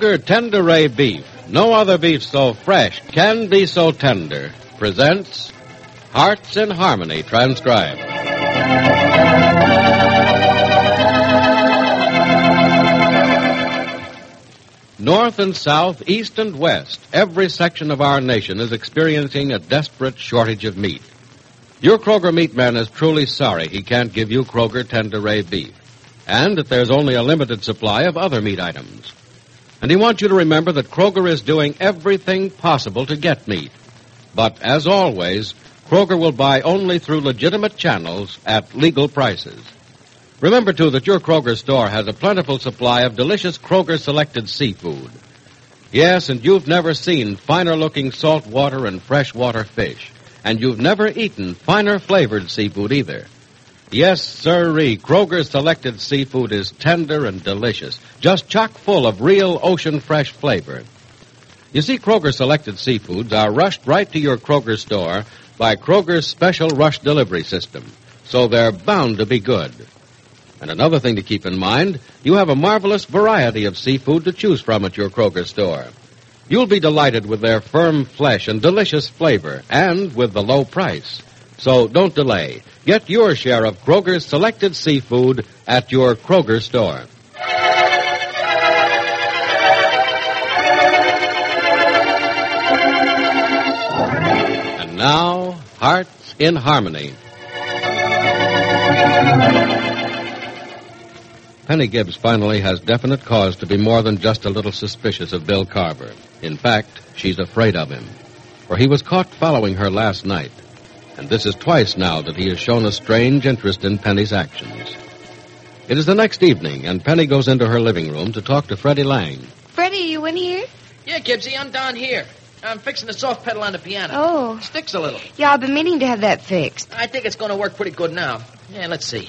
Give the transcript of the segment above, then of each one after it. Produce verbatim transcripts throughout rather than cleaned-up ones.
Kroger Tenderay Beef, no other beef so fresh can be so tender, presents Hearts in Harmony, transcribed. North and south, east and west, every section of our nation is experiencing a desperate shortage of meat. Your Kroger meat man is truly sorry he can't give you Kroger Tenderay beef, and that there's only a limited supply of other meat items. And he wants you to remember that Kroger is doing everything possible to get meat. But, as always, Kroger will buy only through legitimate channels at legal prices. Remember, too, that your Kroger store has a plentiful supply of delicious Kroger-selected seafood. Yes, and you've never seen finer-looking saltwater and freshwater fish. And you've never eaten finer-flavored seafood either. Yes, sirree, Kroger-selected seafood is tender and delicious, just chock full of real ocean-fresh flavor. You see, Kroger-selected seafoods are rushed right to your Kroger store by Kroger's special rush delivery system, so they're bound to be good. And another thing to keep in mind, you have a marvelous variety of seafood to choose from at your Kroger store. You'll be delighted with their firm flesh and delicious flavor, and with the low price. So don't delay. Get your share of Kroger's selected seafood at your Kroger store. And now, Hearts in Harmony. Penny Gibbs finally has definite cause to be more than just a little suspicious of Bill Carver. In fact, she's afraid of him. For he was caught following her last night. And this is twice now that he has shown a strange interest in Penny's actions. It is the next evening, and Penny goes into her living room to talk to Freddie Lang. Freddie, you in here? Yeah, Gibbsy, I'm down here. I'm fixing the soft pedal on the piano. Oh. It sticks a little. Yeah, I've been meaning to have that fixed. I think it's going to work pretty good now. Yeah, let's see.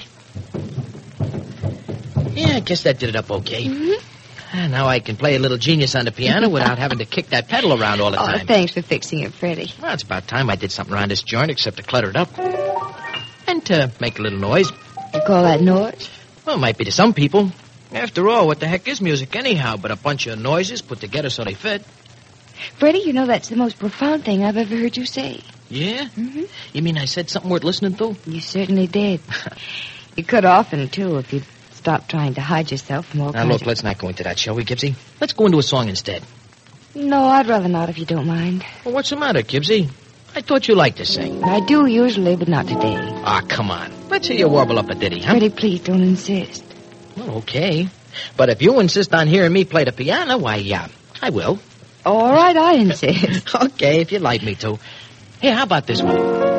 Yeah, I guess that did it up okay. Mm-hmm. Ah, now I can play a little genius on the piano without having to kick that pedal around all the Oh, time. thanks for fixing it, Freddie. Well, it's about time I did something around this joint except to clutter it up. And to make a little noise. You call that noise? Well, it might be to some people. After all, what the heck is music anyhow but a bunch of noises put together so they fit? Freddie, you know that's the most profound thing I've ever heard you say. Yeah? Mm-hmm. You mean I said something worth listening to? You certainly did. You could often, too, if you'd stop trying to hide yourself from all Now, kinds look, of... let's not go into that, shall we, Gibbsy? Let's go into a song instead. No, I'd rather not if you don't mind. Well, what's the matter, Gibbsy? I thought you liked to sing. I do usually, but not today. Ah, come on. Let's hear you warble up a ditty, huh? Freddie, please don't insist. Well, okay. But if you insist on hearing me play the piano, why, yeah, I will. All right, I insist. Okay, if you'd like me to. Here, how about this one?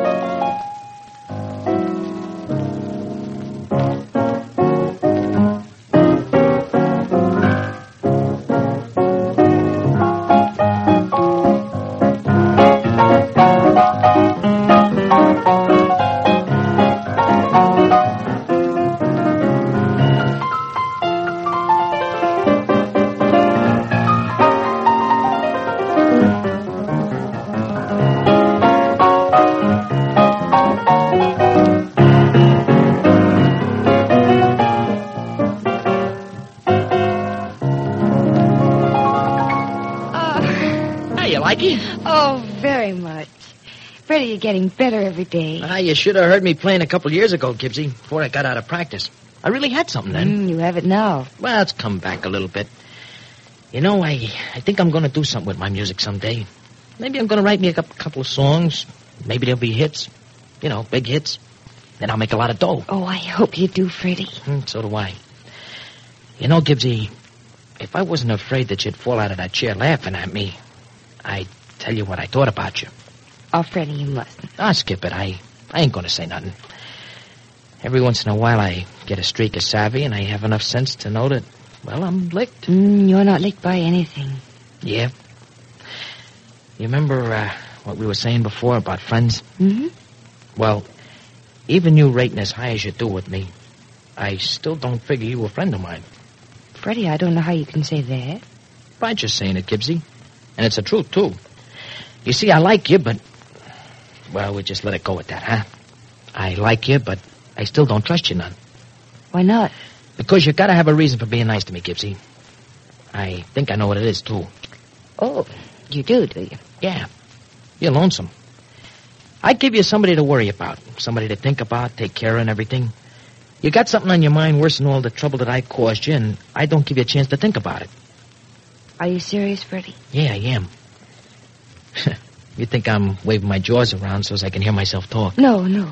Oh, very much. Freddie, you're getting better every day. Ah, you should have heard me playing a couple years ago, Gibbsy, before I got out of practice. I really had something then. Mm, you have it now. Well, it's come back a little bit. You know, I I think I'm going to do something with my music someday. Maybe I'm going to write me a couple of songs. Maybe there'll be hits. You know, big hits. Then I'll make a lot of dough. Oh, I hope you do, Freddie. Mm, so do I. You know, Gibbsy, if I wasn't afraid that you'd fall out of that chair laughing at me, I'd tell you what I thought about you. Oh, Freddie, you mustn't. Ah, skip it. I, I ain't going to say nothing. Every once in a while I get a streak of savvy, and I have enough sense to know that, well, I'm licked. Mm, you're not licked by anything. Yeah. You remember uh, what we were saying before about friends? Mm-hmm. Well, even you rating as high as you do with me, I still don't figure you a friend of mine. Freddie, I don't know how you can say that. I'm just saying it, Gibbsy. And it's the truth, too. You see, I like you, but... Well, we just let it go at that, huh? I like you, but I still don't trust you none. Why not? Because you got to have a reason for being nice to me, Gibbsy. I think I know what it is, too. Oh, you do, do you? Yeah. You're lonesome. I'd give you somebody to worry about, somebody to think about, take care of and everything. You got something on your mind worse than all the trouble that I caused you, and I don't give you a chance to think about it. Are you serious, Freddie? Yeah, I am. You think I'm waving my jaws around so as I can hear myself talk? No, no.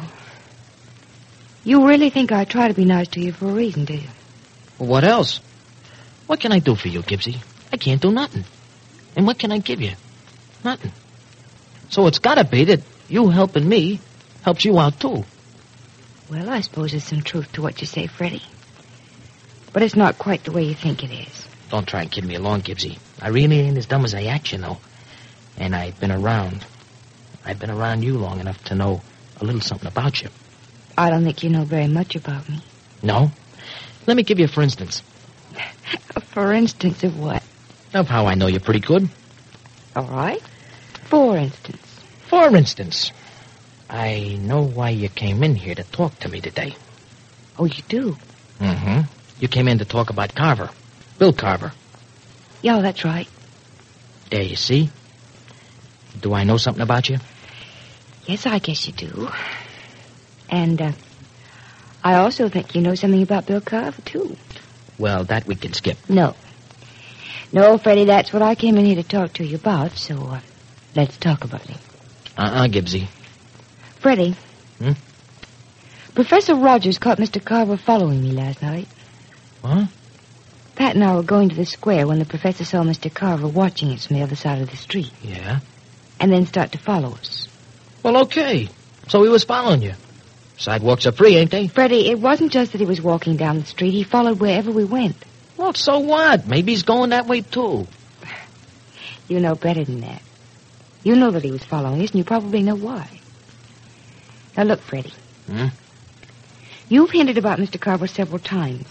You really think I try to be nice to you for a reason, do you? Well, what else? What can I do for you, Gibbsy? I can't do nothing. And what can I give you? Nothing. So it's gotta be that you helping me helps you out, too. Well, I suppose there's some truth to what you say, Freddie. But it's not quite the way you think it is. Don't try and kid me along, Gibbsy. I really ain't as dumb as I act, you know. And I've been around. I've been around you long enough to know a little something about you. I don't think you know very much about me. No? Let me give you a for instance. For instance of what? Of how I know you pretty good. All right. For instance. For instance, I know why you came in here to talk to me today. Oh, you do? Mm-hmm. You came in to talk about Carver. Bill Carver. Yeah, that's right. There, you see? Do I know something about you? Yes, I guess you do. And, uh, I also think you know something about Bill Carver, too. Well, that we can skip. No. No, Freddie, that's what I came in here to talk to you about, so, uh, let's talk about him. Uh-uh, Gibbsy. Freddie. Hmm? Professor Rogers caught Mister Carver following me last night. What? Pat and I were going to the square when the professor saw Mister Carver watching us from the other side of the street. Yeah? And then start to follow us. Well, okay. So he was following you. Sidewalks are free, ain't they? Freddie, it wasn't just that he was walking down the street. He followed wherever we went. Well, so what? Maybe he's going that way, too. You know better than that. You know that he was following us, and you probably know why. Now, look, Freddie. Hmm? You've hinted about Mister Carver several times.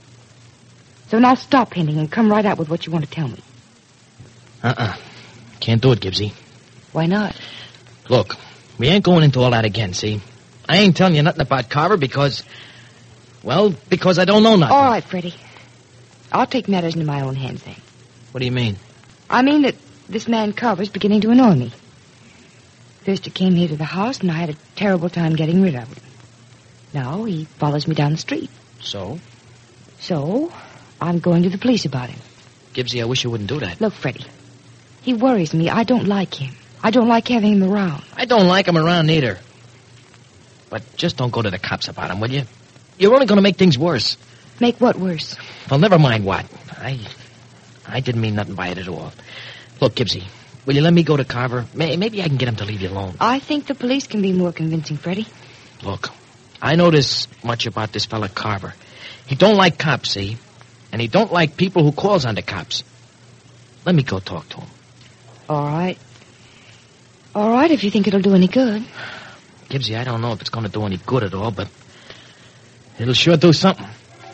So now stop hinting and come right out with what you want to tell me. Uh-uh. Can't do it, Gibbsy. Why not? Look, we ain't going into all that again, see? I ain't telling you nothing about Carver because... Well, because I don't know nothing. All right, Freddie. I'll take matters into my own hands then. What do you mean? I mean that this man Carver's beginning to annoy me. First he came here to the house, and I had a terrible time getting rid of him. Now he follows me down the street. So? So, I'm going to the police about him. Gibbsy, I wish you wouldn't do that. Look, Freddie, he worries me. I don't like him. I don't like having him around. I don't like him around either. But just don't go to the cops about him, will you? You're only going to make things worse. Make what worse? Well, never mind what. I I didn't mean nothing by it at all. Look, Gibbsy, will you let me go to Carver? May, maybe I can get him to leave you alone. I think the police can be more convincing, Freddie. Look, I know this much about this fella Carver. He don't like cops, see? And he don't like people who calls on the cops. Let me go talk to him. All right. All right, if you think it'll do any good. Gibbsy, I don't know if it's going to do any good at all, but it'll sure do something.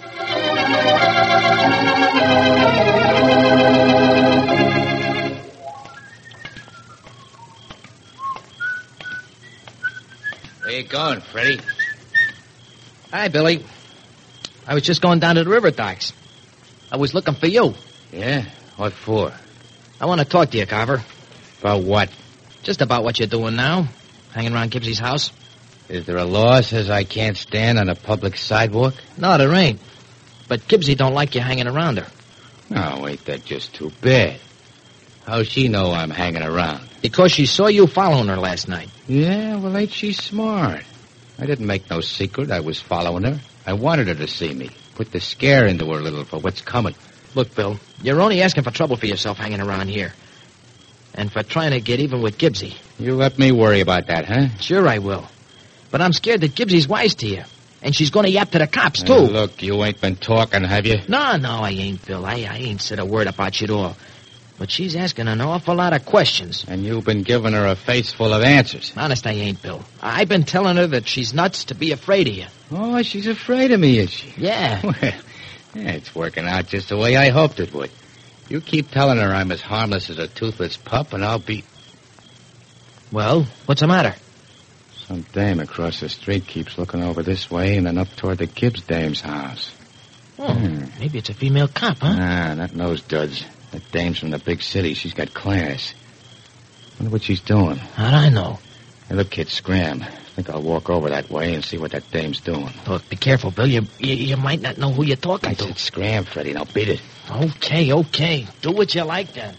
Where you going, Freddie? Hi, Billy. I was just going down to the river docks. I was looking for you. Yeah? What for? I want to talk to you, Carver. About what? Just about what you're doing now. Hanging around Gibbsy's house. Is there a law says I can't stand on a public sidewalk? No, there ain't. But Gibbsy don't like you hanging around her. Oh, ain't that just too bad? How's she know I'm hanging around? Because she saw you following her last night. Yeah, well, ain't she smart? I didn't make no secret I was following her. I wanted her to see me. Put the scare into her a little for what's coming. Look, Bill, you're only asking for trouble for yourself hanging around here. And for trying to get even with Gibbsy. You let me worry about that, huh? Sure I will. But I'm scared that Gibbsy's wise to you. And she's going to yap to the cops, too. Hey, look, you ain't been talking, have you? No, no, I ain't, Bill. I, I ain't said a word about you at all. But she's asking an awful lot of questions. And you've been giving her a face full of answers. Honest, I ain't, Bill. I've been telling her that she's nuts to be afraid of you. Oh, she's afraid of me, is she? Yeah. Well, yeah, it's working out just the way I hoped it would. You keep telling her I'm as harmless as a toothless pup, and I'll be... Well, what's the matter? Some dame across the street keeps looking over this way and then up toward the Gibbs dame's house. Oh, Hmm. maybe it's a female cop, huh? Nah, not nose duds. That dame's from the big city. She's got class. Wonder what she's doing. How'd I know? Hey, look, kid, scram. I think I'll walk over that way and see what that dame's doing. Look, be careful, Bill. You, you you might not know who you're talking I to. said scram, Freddie. Now beat it. Okay, okay. Do what you like then.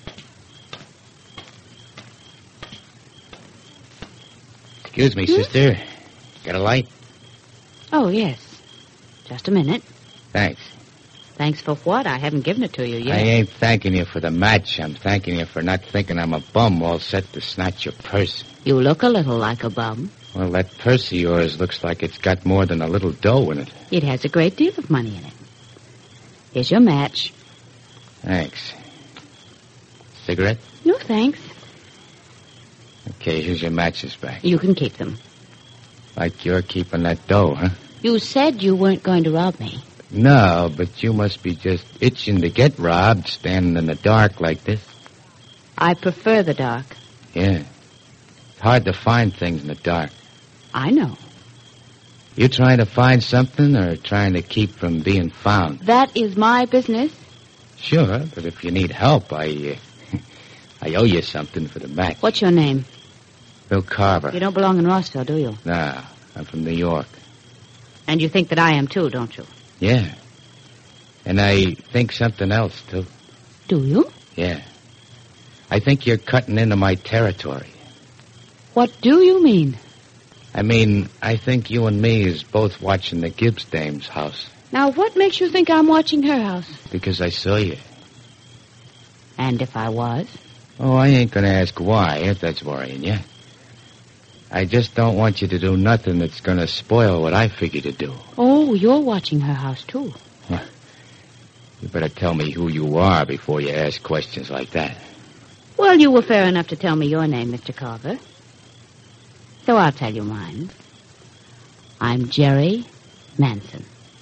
Excuse me, sister. Got a light? Oh, yes. Just a minute. Thanks. Thanks for what? I haven't given it to you yet. I ain't thanking you for the match. I'm thanking you for not thinking I'm a bum all set to snatch your purse. You look a little like a bum. Well, that purse of yours looks like it's got more than a little dough in it. It has a great deal of money in it. Here's your match. Thanks. Cigarette? No, thanks. Okay, here's your matches back. You can keep them. Like you're keeping that dough, huh? You said you weren't going to rob me. No, but you must be just itching to get robbed standing in the dark like this. I prefer the dark. Yeah. It's hard to find things in the dark. I know. You trying to find something or trying to keep from being found? That is my business. Sure, but if you need help, I, uh, I owe you something for the match. What's your name? Bill Carver. You don't belong in Rossville, do you? Nah, I'm from New York. And you think that I am too, don't you? Yeah. And I think something else, too. Do you? Yeah. I think you're cutting into my territory. What do you mean? I mean, I think you and me is both watching the Gibbs dame's house. Now, what makes you think I'm watching her house? Because I saw you. And if I was? Oh, I ain't gonna ask why, if that's worrying you. I just don't want you to do nothing that's gonna spoil what I figure to do. Oh, you're watching her house, too. You better tell me who you are before you ask questions like that. Well, you were fair enough to tell me your name, Mister Carver. So I'll tell you mine. I'm Jerry Manson.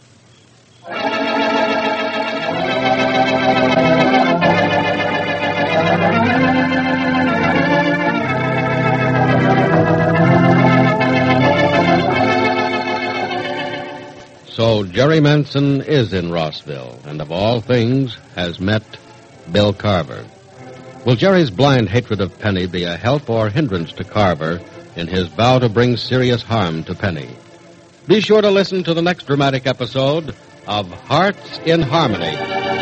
So Jerry Manson is in Rossville, and of all things has met Bill Carver. Will Jerry's blind hatred of Penny be a help or hindrance to Carver in his vow to bring serious harm to Penny? Be sure to listen to the next dramatic episode of Hearts in Harmony.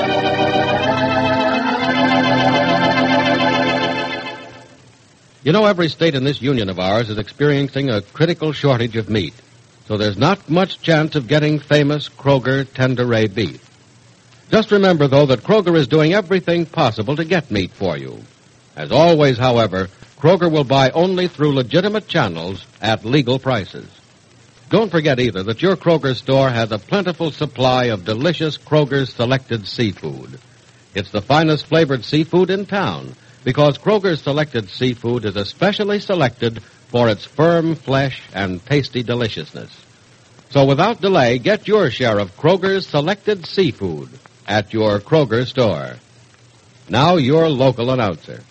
You know, every state in this union of ours is experiencing a critical shortage of meat. So there's not much chance of getting famous Kroger Tenderay beef. Just remember, though, that Kroger is doing everything possible to get meat for you. As always, however, Kroger will buy only through legitimate channels at legal prices. Don't forget, either, that your Kroger store has a plentiful supply of delicious Kroger's Selected Seafood. It's the finest flavored seafood in town, because Kroger's Selected Seafood is especially selected for its firm flesh and tasty deliciousness. So without delay, get your share of Kroger's Selected Seafood at your Kroger store. Now your local announcer.